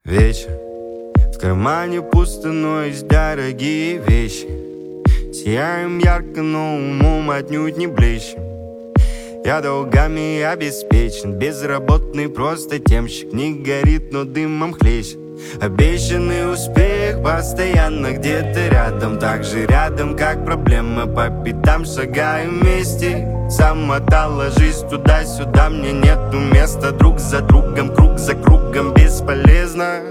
Вечер, в кармане пусто, но есть дорогие вещи. Сияем ярко, но умом отнюдь не блещем. Я долгами обеспечен, безработный просто темщик. Не горит, но дымом хлещет. Обещанный успех постоянно где-то рядом. Так же рядом, как проблемы, по пятам шагаем вместе. Замотала жизнь туда-сюда, мне нету места. Друг за другом, круг за кругом, бесполезно.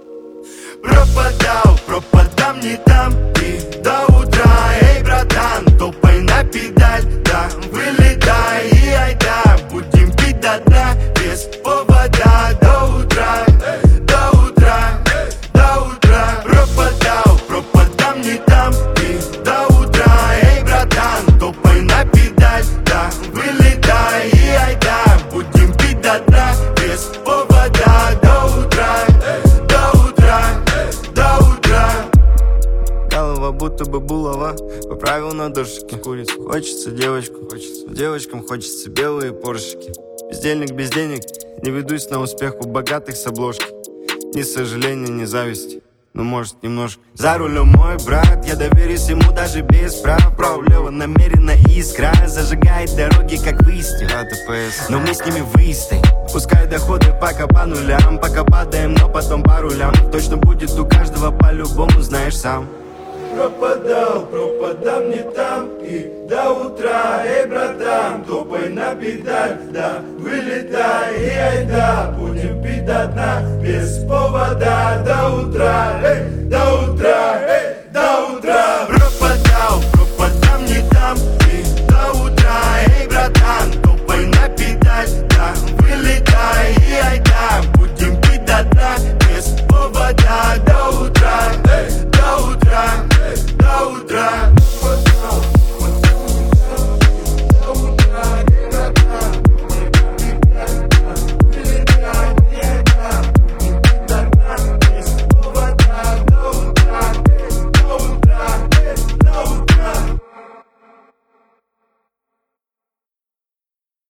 Пропадам не там и до утра. Эй, братан, топай на педаль, да, вылетай и айда. Будем пить до дна, без повода до утра. До утра, до утра. Пропадам не там и до утра. Эй, братан, топай на педаль, да, вылетай и айда. Будем пить до дна, без повода до утра. Голова будто бы булава, поправил на душике. Курицу хочется девочку, девочкам хочется белые поршики. Бездельник без денег, не ведусь на успех у богатых с обложки. Ни сожаления, ни зависти, но может немножко. За рулем мой брат, я доверюсь ему даже без прав. Право-лево намеренно искра зажигает дороги, как выяснил. Но мы с ними выстоим. Пускай доходы пока по нулям, пока падаем, но потом по рулям. Точно будет у каждого по-любому, знаешь сам. Пропадам не там и до утра. Эй, братан, топай на педаль, да, вылетай и айда. Будем пить до дна, без повода до утра. Эй, до утра, эй.